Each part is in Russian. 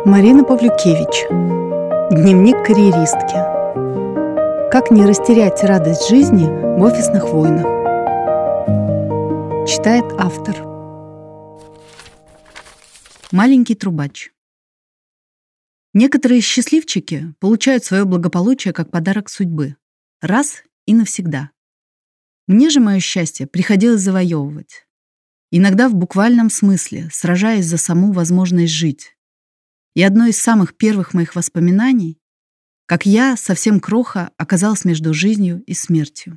Марина Павлюкевич. Дневник карьеристки. Как не растерять радость жизни в офисных войнах. Читает автор. Маленький трубач. Некоторые счастливчики получают свое благополучие как подарок судьбы. Раз и навсегда. Мне же мое счастье приходилось завоевывать. Иногда в буквальном смысле, сражаясь за саму возможность жить. И одно из самых первых моих воспоминаний, как я, совсем кроха, оказалась между жизнью и смертью.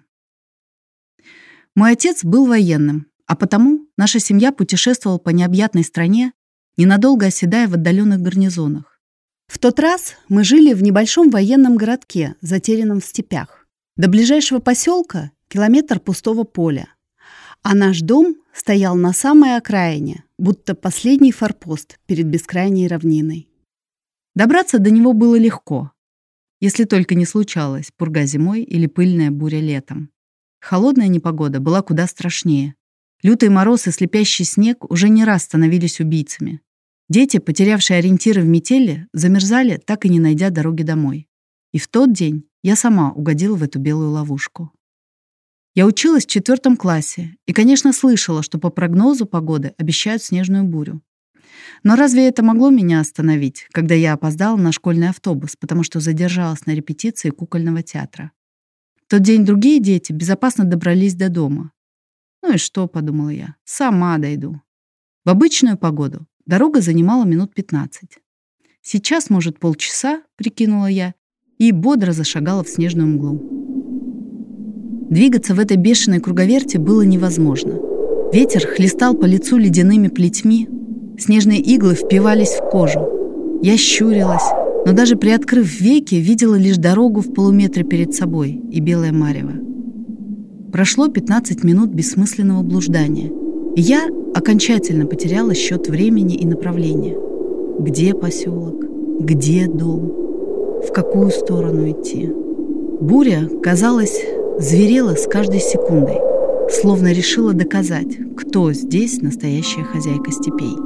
Мой отец был военным, а потому наша семья путешествовала по необъятной стране, ненадолго оседая в отдаленных гарнизонах. В тот раз мы жили в небольшом военном городке, затерянном в степях. До ближайшего поселка километр пустого поля, а наш дом стоял на самой окраине, будто последний форпост перед бескрайней равниной. Добраться до него было легко, если только не случалось пурга зимой или пыльная буря летом. Холодная непогода была куда страшнее. Лютый мороз и слепящий снег уже не раз становились убийцами. Дети, потерявшие ориентиры в метели, замерзали, так и не найдя дороги домой. И в тот день я сама угодила в эту белую ловушку. Я училась в 4 классе и, конечно, слышала, что по прогнозу погоды обещают снежную бурю. Но разве это могло меня остановить, когда я опоздала на школьный автобус, потому что задержалась на репетиции кукольного театра? В тот день другие дети безопасно добрались до дома. Ну и что, подумала я, сама дойду. В обычную погоду дорога занимала минут 15. Сейчас, может, полчаса, прикинула я, и бодро зашагала в снежную мглу. Двигаться в этой бешеной круговерти было невозможно. Ветер хлестал по лицу ледяными плетьми, снежные иглы впивались в кожу. Я щурилась, но даже приоткрыв веки, видела лишь дорогу в полуметре перед собой и белое марево. Прошло 15 минут бессмысленного блуждания, и я окончательно потеряла счет времени и направления. Где поселок? Где дом? В какую сторону идти? Буря, казалось, зверела с каждой секундой, словно решила доказать, кто здесь настоящая хозяйка степей.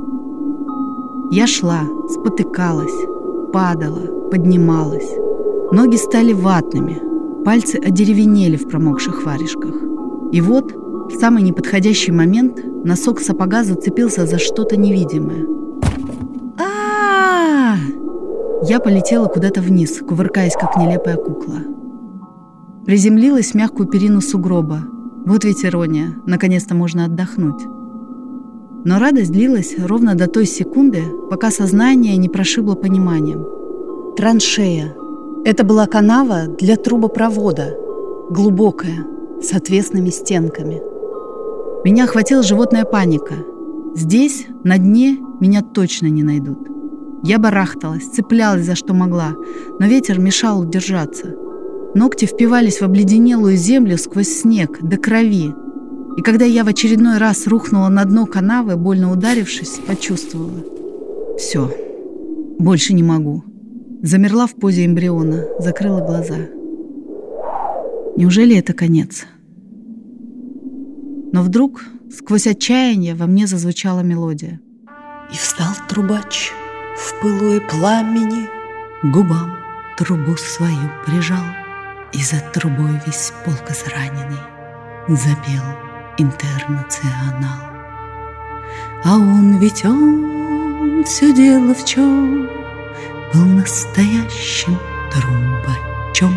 Я шла, спотыкалась, падала, поднималась. Ноги стали ватными, пальцы одеревенели в промокших варежках. И вот, в самый неподходящий момент, носок сапога зацепился за что-то невидимое. А-а-а! Я полетела куда-то вниз, кувыркаясь, как нелепая кукла. Приземлилась в мягкую перину сугроба. Вот ведь ирония, наконец-то можно отдохнуть. Но радость длилась ровно до той секунды, пока сознание не прошибло пониманием. Траншея. Это была канава для трубопровода. Глубокая, с отвесными стенками. Меня охватила животная паника. Здесь, на дне, меня точно не найдут. Я барахталась, цеплялась за что могла, но ветер мешал удержаться. Ногти впивались в обледенелую землю сквозь снег, до крови. И когда я в очередной раз рухнула на дно канавы, больно ударившись, почувствовала. Все, больше не могу. Замерла в позе эмбриона, закрыла глаза. Неужели это конец? Но вдруг, сквозь отчаяние, во мне зазвучала мелодия. И встал трубач в пылу и пламени, к губам трубу свою прижал, и за трубой весь полк израненный запел «Интернационал». А он все дело в чем, был настоящим трубачом.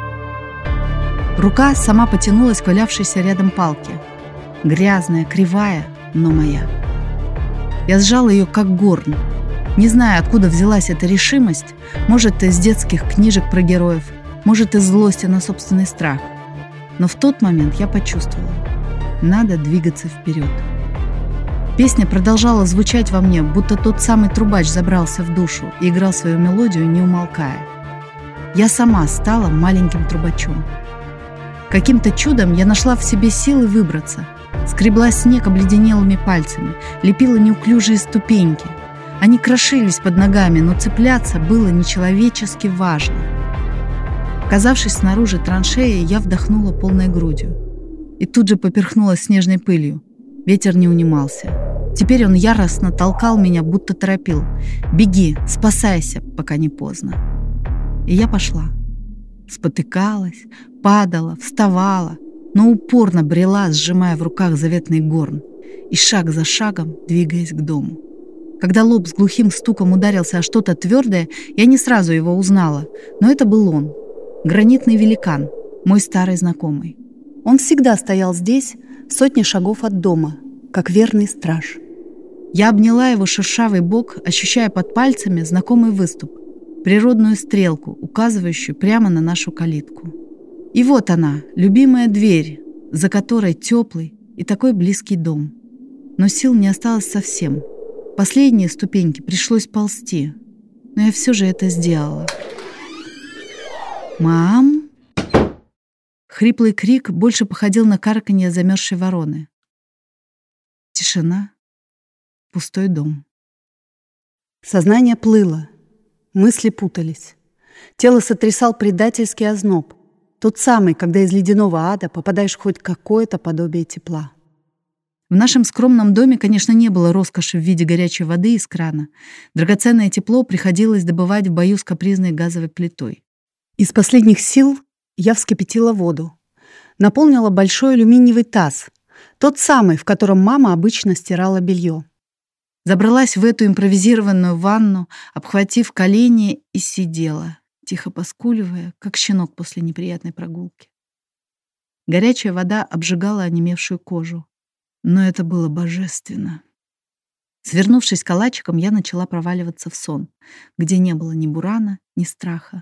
Рука сама потянулась к валявшейся рядом палке. Грязная, кривая, но моя. Я сжала ее, как горн. Не знаю, откуда взялась эта решимость. Может, из детских книжек про героев, может, из злости на собственный страх. Но в тот момент я почувствовала. Надо двигаться вперед. Песня продолжала звучать во мне, будто тот самый трубач забрался в душу и играл свою мелодию, не умолкая. Я сама стала маленьким трубачом. Каким-то чудом я нашла в себе силы выбраться. Скребла снег обледенелыми пальцами, лепила неуклюжие ступеньки. Они крошились под ногами, но цепляться было нечеловечески важно. Оказавшись снаружи траншеи, я вдохнула полной грудью. И тут же поперхнулась снежной пылью. Ветер не унимался. Теперь он яростно толкал меня, будто торопил. «Беги, спасайся, пока не поздно». И я пошла. Спотыкалась, падала, вставала, но упорно брела, сжимая в руках заветный горн, и шаг за шагом двигаясь к дому. Когда лоб с глухим стуком ударился о что-то твердое, я не сразу его узнала, но это был он, гранитный великан, мой старый знакомый. Он всегда стоял здесь, в сотне шагов от дома, как верный страж. Я обняла его шершавый бок, ощущая под пальцами знакомый выступ, природную стрелку, указывающую прямо на нашу калитку. И вот она, любимая дверь, за которой теплый и такой близкий дом. Но сил не осталось совсем. Последние ступеньки пришлось ползти, но я все же это сделала. «Мам!» Хриплый крик больше походил на карканье замерзшей вороны. Тишина. Пустой дом. Сознание плыло. Мысли путались. Тело сотрясал предательский озноб. Тот самый, когда из ледяного ада попадаешь в хоть какое-то подобие тепла. В нашем скромном доме, конечно, не было роскоши в виде горячей воды из крана. Драгоценное тепло приходилось добывать в бою с капризной газовой плитой. Из последних сил я вскипятила воду. Наполнила большой алюминиевый таз, тот самый, в котором мама обычно стирала белье. Забралась в эту импровизированную ванну, обхватив колени, и сидела, тихо поскуливая, как щенок после неприятной прогулки. Горячая вода обжигала онемевшую кожу. Но это было божественно. Свернувшись калачиком, я начала проваливаться в сон, где не было ни бурана, ни страха.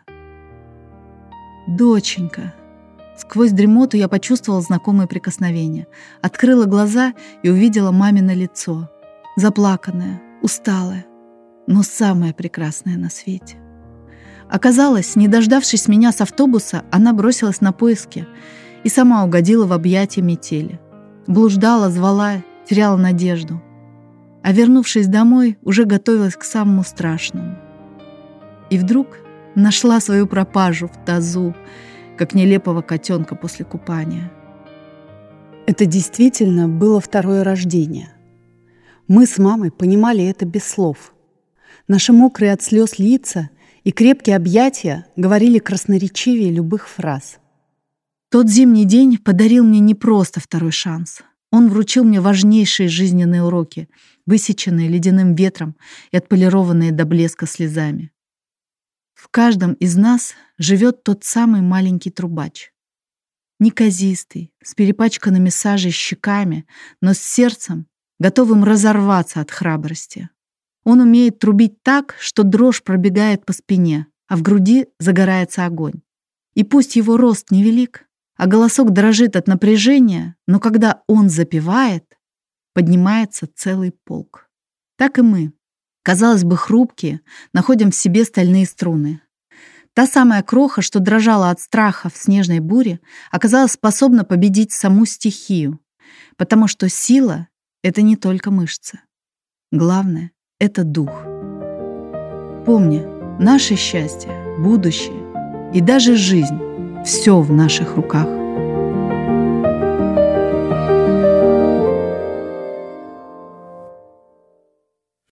«Доченька!» Сквозь дремоту я почувствовала знакомое прикосновение. Открыла глаза и увидела мамино лицо. Заплаканное, усталое, но самое прекрасное на свете. Оказалось, не дождавшись меня с автобуса, она бросилась на поиски и сама угодила в объятия метели. Блуждала, звала, теряла надежду. А вернувшись домой, уже готовилась к самому страшному. И вдруг нашла свою пропажу в тазу, как нелепого котенка после купания. Это действительно было второе рождение. Мы с мамой понимали это без слов. Наши мокрые от слез лица и крепкие объятия говорили красноречивее любых фраз. Тот зимний день подарил мне не просто второй шанс. Он вручил мне важнейшие жизненные уроки, высеченные ледяным ветром и отполированные до блеска слезами. В каждом из нас живет тот самый маленький трубач. Неказистый, с перепачканными сажей щеками, но с сердцем, готовым разорваться от храбрости. Он умеет трубить так, что дрожь пробегает по спине, а в груди загорается огонь. И пусть его рост невелик, а голосок дрожит от напряжения, но когда он запевает, поднимается целый полк. Так и мы, казалось бы, хрупкие, находим в себе стальные струны. Та самая кроха, что дрожала от страха в снежной буре, оказалась способна победить саму стихию, потому что сила — это не только мышцы. Главное — это дух. Помни, наше счастье, будущее и даже жизнь — все в наших руках.